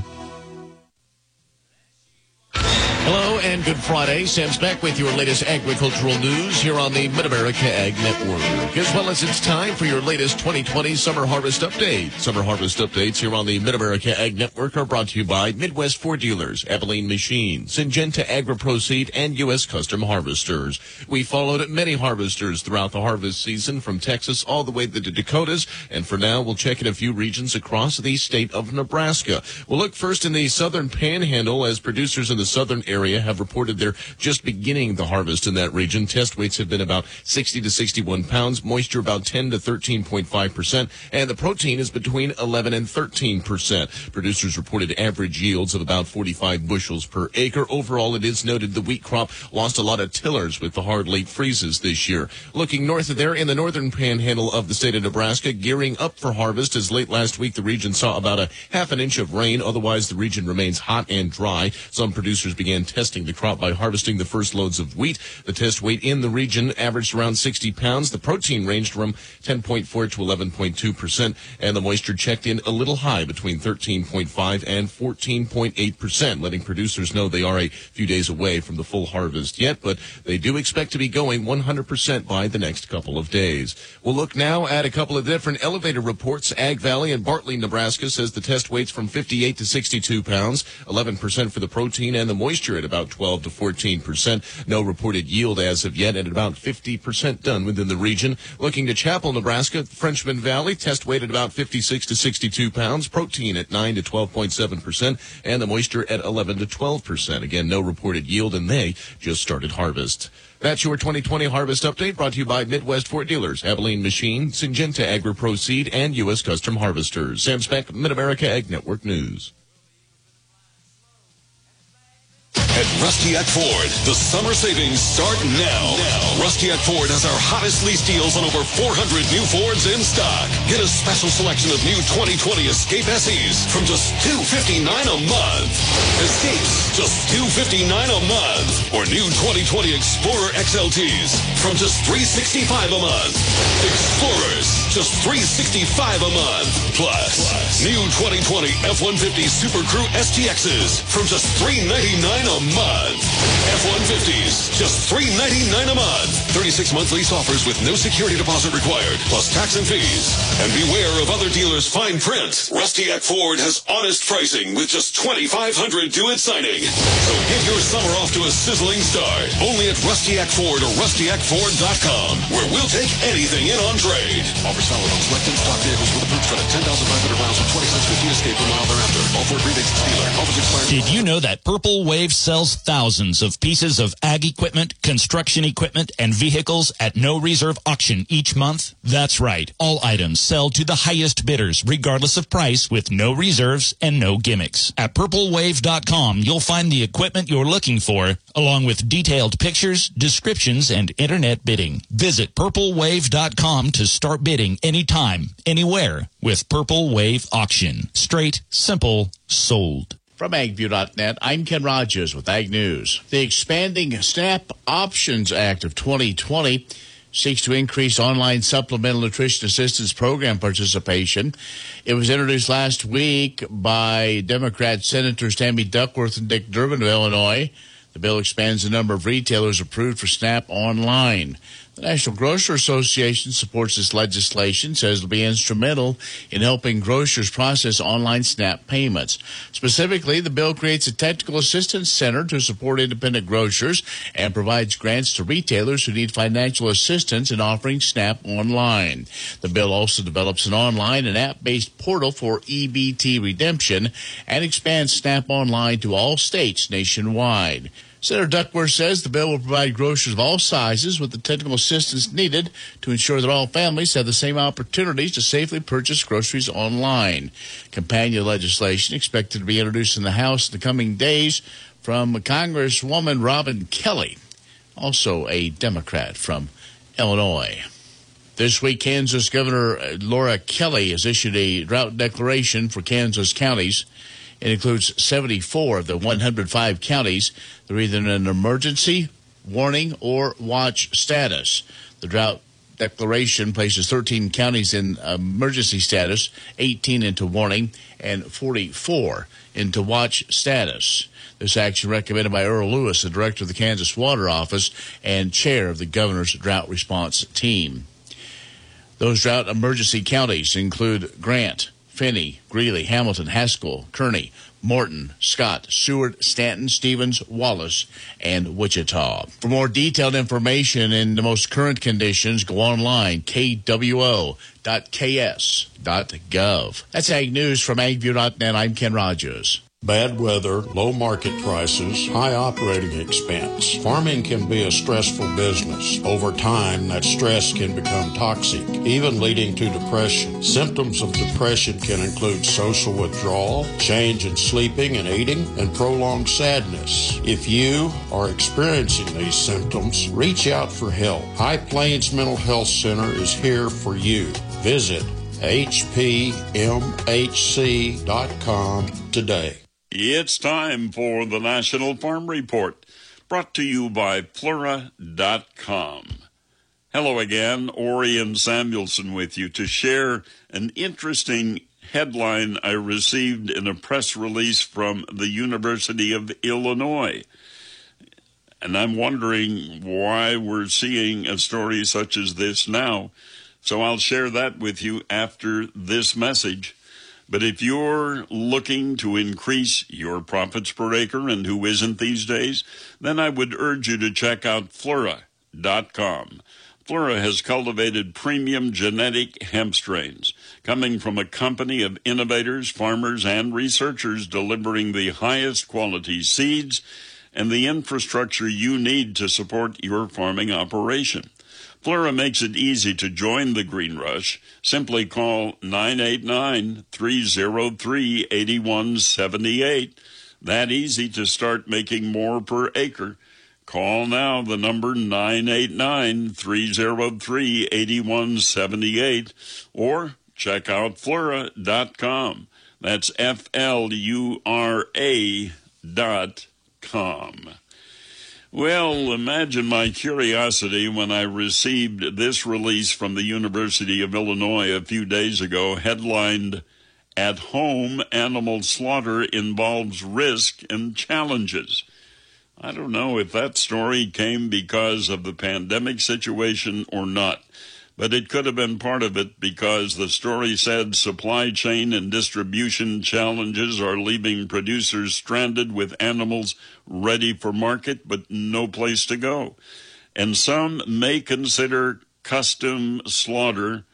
Hello and good Friday. Sam Speck with your latest agricultural news here on the Mid-America Ag Network. As well as it's time for your latest 2020 Summer Harvest Update. Summer Harvest Updates here on the Mid-America Ag Network are brought to you by Midwest Ford Dealers, Abilene Machine, Syngenta AgriProseed, and U.S. Custom Harvesters. We followed many harvesters throughout the harvest season from Texas all the way to the Dakotas, and for now we'll check in a few regions across the state of Nebraska. We'll look first in the southern panhandle as producers in the southern area have reported they're just beginning the harvest in that region. Test weights have been about 60 to 61 pounds, moisture about 10 to 13.5%, and the protein is between 11 and 13%. Producers reported average yields of about 45 bushels per acre. Overall, it is noted the wheat crop lost a lot of tillers with the hard late freezes this year. Looking north of there in the northern panhandle of the state of Nebraska, gearing up for harvest as late last week the region saw about a half an inch of rain. Otherwise, the region remains hot and dry. Some producers began began testing the crop by harvesting the first loads of wheat. The test weight in the region averaged around 60 pounds. The protein ranged from 10.4 to 11.2%, and the moisture checked in a little high between 13.5 and 14.8%, letting producers know they are a few days away from the full harvest yet, but they do expect to be going 100% by the next couple of days. We'll look now at a couple of different elevator reports. Ag Valley in Bartley, Nebraska says the test weight's from 58 to 62 pounds, 11% for the protein, and the moisture at about 12 to 14%. No reported yield as of yet, and about 50% done within the region. Looking to Chapel, Nebraska, Frenchman Valley, test weight at about 56 to 62 pounds, protein at 9 to 12.7%, and the moisture at 11 to 12%. Again, no reported yield, and they just started harvest. That's your 2020 Harvest Update, brought to you by Midwest Ford Dealers, Abilene Machine, Syngenta Agri-Pro Seed, and U.S. Custom Harvesters. Sam Speck, Mid-America Ag Network News. At Rustiak Ford, the summer savings start now. Rustiak Ford has our hottest lease deals on over 400 new Fords in stock. Get a special selection of new 2020 Escape SEs from just $259 a month. Escapes, just $259 a month. Or new 2020 Explorer XLTs from just $365 a month. Explorers, just $365 a month. Plus new 2020 F-150 Super Crew STXs from just $399 a month. F-150s, just $399 a month. 36-month lease offers with no security deposit required, plus tax and fees. And beware of other dealers' fine print. Rustiak Ford has honest pricing with just $2,500 due at signing. So give your summer off to a sizzling start. Only at Rustiak Ford or rustiakford.com, where we'll take anything in on trade. Offers valid on select in-stock vehicles with approved credit. 10,500 miles with 20 cents 50 escape per mile thereafter. All Ford rebates to dealer. Offers expire. Did you know that Purple Wave sells thousands of pieces of ag equipment, construction equipment, and vehicles at no reserve auction each month? That's right. All items sell to the highest bidders, regardless of price, with no reserves and no gimmicks. At purplewave.com, you'll find the equipment you're looking for, along with detailed pictures, descriptions, and internet bidding. Visit purplewave.com to start bidding anytime, anywhere with Purple Wave Auction. Straight, simple, sold. From AgView.net, I'm Ken Rogers with Ag News. The expanding SNAP Options Act of 2020 seeks to increase online supplemental nutrition assistance program participation. It was introduced last week by Democrat Senators Tammy Duckworth and Dick Durbin of Illinois. The bill expands the number of retailers approved for SNAP online. The National Grocer Association supports this legislation, says it'll be instrumental in helping grocers process online SNAP payments. Specifically, the bill creates a technical assistance center to support independent grocers and provides grants to retailers who need financial assistance in offering SNAP online. The bill also develops an online and app-based portal for EBT redemption and expands SNAP online to all states nationwide. Senator Duckworth says the bill will provide grocers of all sizes with the technical assistance needed to ensure that all families have the same opportunities to safely purchase groceries online. Companion legislation expected to be introduced in the House in the coming days from Congresswoman Robin Kelly, also a Democrat from Illinois. This week, Kansas Governor Laura Kelly has issued a drought declaration for Kansas counties. It includes 74 of the 105 counties that are either in an emergency, warning, or watch status. The drought declaration places 13 counties in emergency status, 18 into warning, and 44 into watch status. This action recommended by Earl Lewis, the director of the Kansas Water Office and chair of the governor's drought response team. Those drought emergency counties include Grant, Finney, Greeley, Hamilton, Haskell, Kearney, Morton, Scott, Seward, Stanton, Stevens, Wallace, and Wichita. For more detailed information and the most current conditions, go online, kwo.ks.gov. That's Ag News from AgView.net. I'm Ken Rogers. Bad weather, low market prices, high operating expense. Farming can be a stressful business. Over time, that stress can become toxic, even leading to depression. Symptoms of depression can include social withdrawal, change in sleeping and eating, and prolonged sadness. If you are experiencing these symptoms, reach out for help. High Plains Mental Health Center is here for you. Visit hpmhc.com today. It's time for the National Farm Report, brought to you by Flora.com. Hello again, Orion Samuelson with you to share an interesting headline I received in a press release from the University of Illinois. And I'm wondering why we're seeing a story such as this now. So I'll share that with you after this message. But if you're looking to increase your profits per acre, and who isn't these days, then I would urge you to check out Flora.com. Flora has cultivated premium genetic hemp strains, coming from a company of innovators, farmers, and researchers delivering the highest quality seeds and the infrastructure you need to support your farming operation. Flora makes it easy to join the Green Rush. Simply call 989-303-8178. That easy to start making more per acre. Call now the number 989-303-8178 or check out Flora.com. That's Flura.com. Well, imagine my curiosity when I received this release from the University of Illinois a few days ago, headlined, "At Home Animal Slaughter Involves Risk and Challenges." I don't know if that story came because of the pandemic situation or not, but it could have been part of it because the story said supply chain and distribution challenges are leaving producers stranded with animals ready for market but no place to go. And some may consider custom slaughter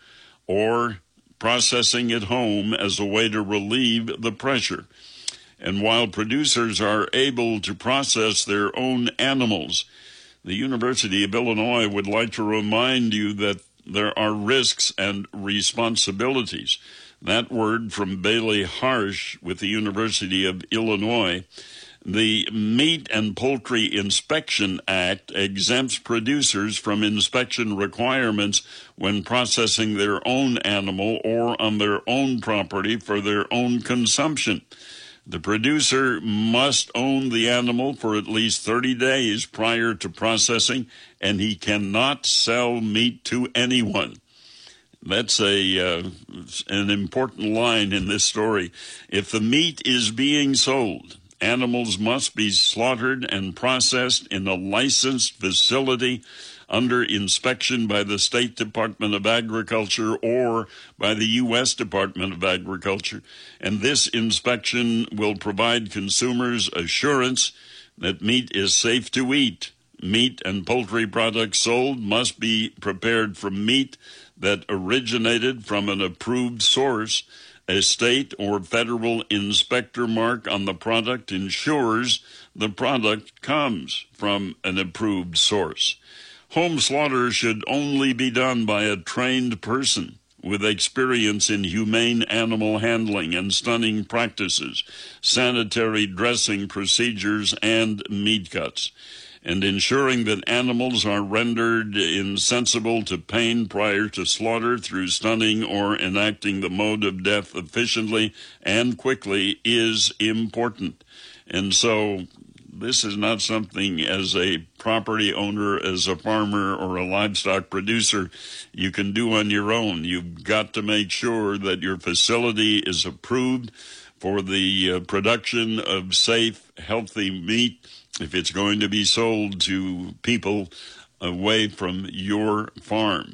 or processing at home as a way to relieve the pressure. And while producers are able to process their own animals, the University of Illinois would like to remind you that there are risks and responsibilities. That word from Bailey Harsh with the University of Illinois. The Meat and Poultry Inspection Act exempts producers from inspection requirements when processing their own animal or on their own property for their own consumption. The producer must own the animal for at least 30 days prior to processing, and he cannot sell meat to anyone. That's an important line in this story. If the meat is being sold, animals must be slaughtered and processed in a licensed facility under inspection by the State Department of Agriculture or by the U.S. Department of Agriculture. And this inspection will provide consumers assurance that meat is safe to eat. Meat and poultry products sold must be prepared from meat that originated from an approved source. A state or federal inspector mark on the product ensures the product comes from an approved source. Home slaughter should only be done by a trained person with experience in humane animal handling and stunning practices, sanitary dressing procedures, and meat cuts, and ensuring that animals are rendered insensible to pain prior to slaughter through stunning or enacting the mode of death efficiently and quickly is important. And so this is not something as a property owner, as a farmer, or a livestock producer you can do on your own. You've got to make sure that your facility is approved for the production of safe, healthy meat if it's going to be sold to people away from your farm.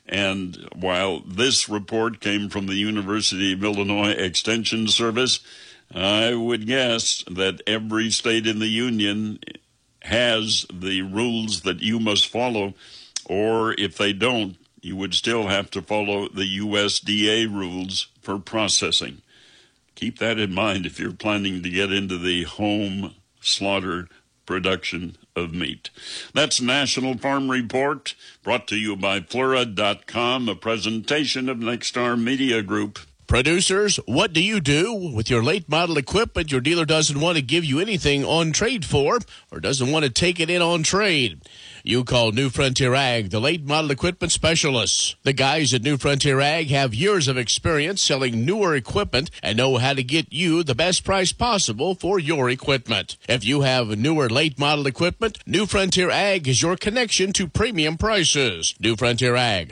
And while this report came from the University of Illinois Extension Service, I would guess that every state in the union has the rules that you must follow, or if they don't, you would still have to follow the USDA rules for processing. Keep that in mind if you're planning to get into the home slaughter production of meat. That's National Farm Report, brought to you by Flora.com, a presentation of Nexstar Media Group. Producers, what do you do with your late model equipment your dealer doesn't want to give you anything on trade for or doesn't want to take it in on trade? You call New Frontier Ag, the late model equipment specialists. The guys at New Frontier Ag have years of experience selling newer equipment and know how to get you the best price possible for your equipment. If you have newer late model equipment, New Frontier Ag is your connection to premium prices. New Frontier Ag,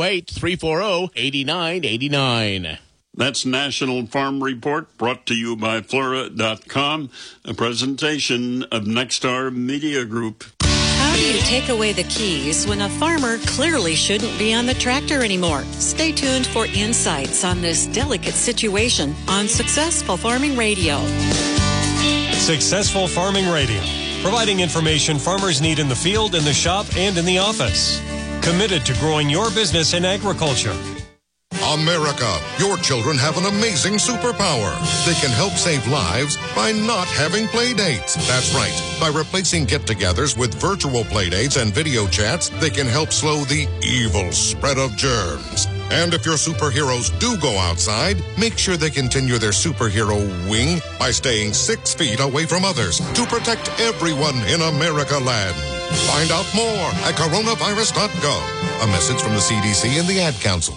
308-340-8989. That's National Farm Report, brought to you by Flora.com, a presentation of Nexstar Media Group. How do you take away the keys when a farmer clearly shouldn't be on the tractor anymore? Stay tuned for insights on this delicate situation on Successful Farming Radio. Successful Farming Radio, providing information farmers need in the field, in the shop, and in the office. Committed to growing your business in agriculture. America, your children have an amazing superpower. They can help save lives by not having play dates. That's right. By replacing get-togethers with virtual play dates and video chats, they can help slow the evil spread of germs. And if your superheroes do go outside, make sure they continue their superhero wing by staying 6 feet away from others to protect everyone in America land. Find out more at coronavirus.gov. A message from the CDC and the Ad Council.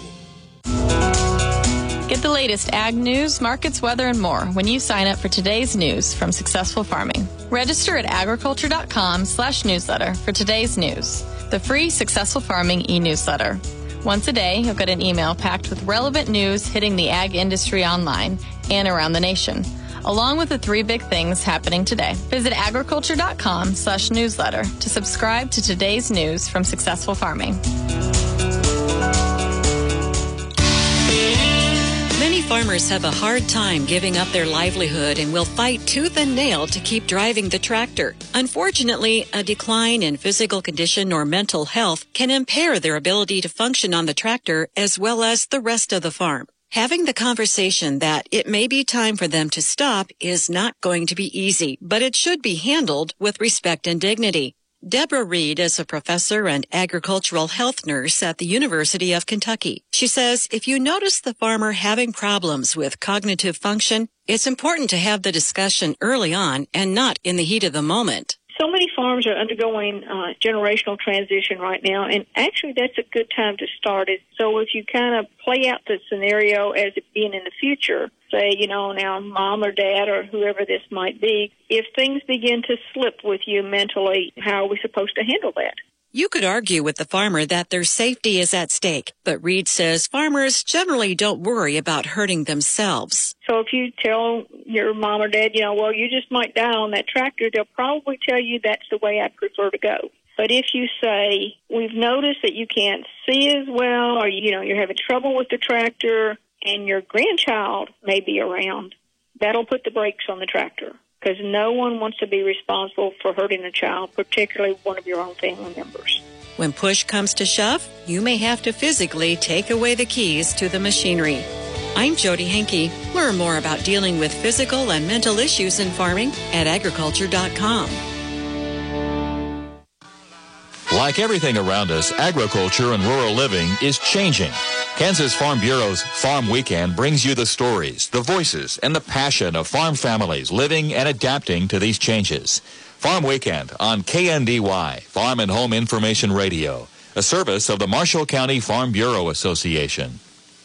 Get the latest ag news, markets, weather, and more when you sign up for today's news from Successful Farming. Register at agriculture.com/newsletter for today's news, the free Successful Farming e-newsletter. Once a day, you'll get an email packed with relevant news hitting the ag industry online and around the nation, along with the 3 big things happening today. Visit agriculture.com/newsletter to subscribe to today's news from Successful Farming. Many farmers have a hard time giving up their livelihood and will fight tooth and nail to keep driving the tractor. Unfortunately, a decline in physical condition or mental health can impair their ability to function on the tractor as well as the rest of the farm. Having the conversation that it may be time for them to stop is not going to be easy, but it should be handled with respect and dignity. Deborah Reed is a professor and agricultural health nurse at the University of Kentucky. She says if you notice the farmer having problems with cognitive function, it's important to have the discussion early on and not in the heat of the moment. So many farms are undergoing generational transition right now, and actually that's a good time to start it. So if you kind of play out the scenario as it being in the future, say, now mom or dad or whoever this might be, if things begin to slip with you mentally, how are we supposed to handle that? You could argue with the farmer that their safety is at stake, but Reed says farmers generally don't worry about hurting themselves. So if you tell your mom or dad, well, you just might die on that tractor, they'll probably tell you that's the way I prefer to go. But if you say, we've noticed that you can't see as well, or, you're having trouble with the tractor, and your grandchild may be around, that'll put the brakes on the tractor. Because no one wants to be responsible for hurting a child, particularly one of your own family members. When push comes to shove, you may have to physically take away the keys to the machinery. I'm Jody Henke. Learn more about dealing with physical and mental issues in farming at agriculture.com. Like everything around us, agriculture and rural living is changing. Kansas Farm Bureau's Farm Weekend brings you the stories, the voices, and the passion of farm families living and adapting to these changes. Farm Weekend on KNDY, Farm and Home Information Radio, a service of the Marshall County Farm Bureau Association.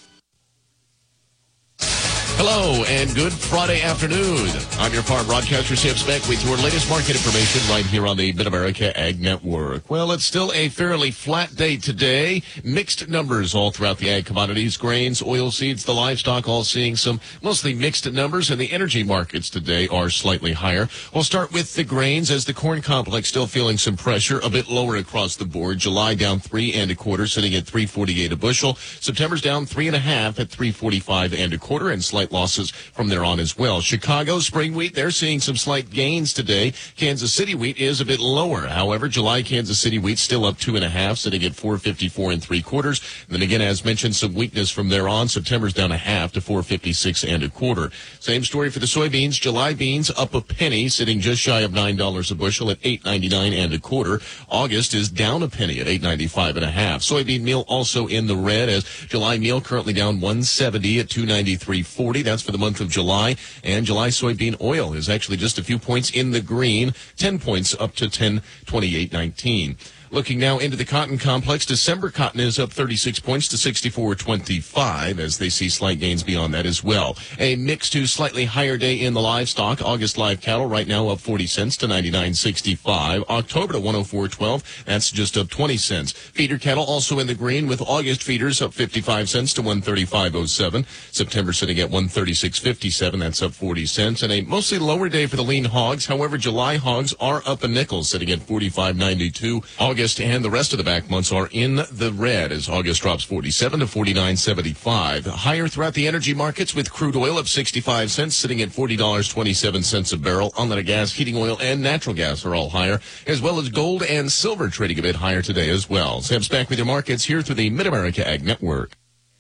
Hello and good Friday afternoon. I'm your farm broadcaster, Sam Speck, with your latest market information right here on the Mid-America Ag Network. Well, it's still a fairly flat day today. Mixed numbers all throughout the ag commodities, grains, oilseeds, the livestock, all seeing some mostly mixed numbers, and the energy markets today are slightly higher. We'll start with the grains as the corn complex still feeling some pressure, a bit lower across the board. July down 3 1/4, sitting at $3.48 a bushel. September's down 3 1/2 at $3.45 1/4, and slight losses from there on as well. Chicago spring wheat, they're seeing some slight gains today. Kansas City wheat is a bit lower. However, July Kansas City wheat still up 2 1/2, sitting at $4.54 3/4. And then again, as mentioned, some weakness from there on. September's down 1/2 to $4.56 1/4. Same story for the soybeans. July beans up a penny, sitting just shy of $9 a bushel at $8.99 1/4. August is down a penny at $8.95 1/2. Soybean meal also in the red, as July meal currently down 170 at $293.40. That's for the month of July. And July soybean oil is actually just a few points in the green, 10 points up to $10.28.19. Looking now into the cotton complex, December cotton is up 36 points to 64.25 as they see slight gains beyond that as well. A mixed to slightly higher day in the livestock. August live cattle right now up 40 cents to 99.65. October to 104.12. That's just up 20 cents. Feeder cattle also in the green with August feeders up 55 cents to 135.07. September sitting at 136.57. That's up 40 cents. And a mostly lower day for the lean hogs. However, July hogs are up a nickel, sitting at 45.92. August and the rest of the back months are in the red as August drops 47 to 49.75. Higher throughout the energy markets with crude oil up 65 cents, sitting at $40.27 a barrel. Unleaded gas, heating oil, and natural gas are all higher, as well as gold and silver trading a bit higher today as well. Sam's back with your markets here through the Mid-America Ag Network.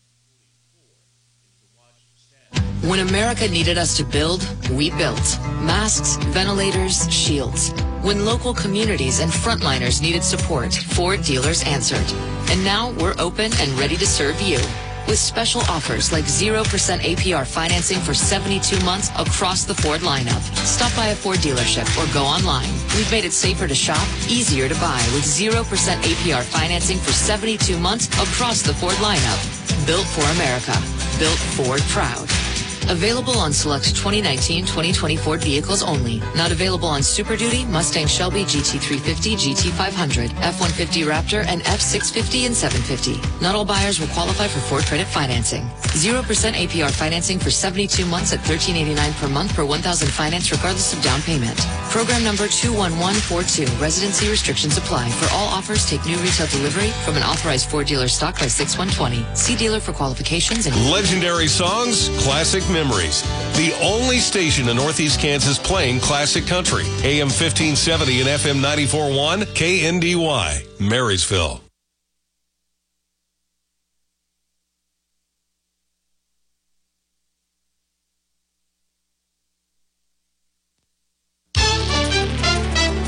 When America needed us to build, we built. Masks, ventilators, shields. When local communities and frontliners needed support, Ford dealers answered. And now we're open and ready to serve you. With special offers like 0% APR financing for 72 months across the Ford lineup. Stop by a Ford dealership or go online. We've made it safer to shop, easier to buy with 0% APR financing for 72 months across the Ford lineup. Built for America. Built Ford proud. Available on select 2019-2020 Ford vehicles only. Not available on Super Duty, Mustang Shelby, GT350, GT500, F-150 Raptor, and F-650 and 750. Not all buyers will qualify for Ford credit financing. 0% APR financing for 72 months at $13.89 per month per $1,000 finance regardless of down payment. Program number 21142. Residency restrictions apply. For all offers, take new retail delivery from an authorized Ford dealer stock by 6/120. See dealer for qualifications and legendary songs, classic memories. The only station in Northeast Kansas playing classic country. AM 1570 and FM 94.1 KNDY, Marysville.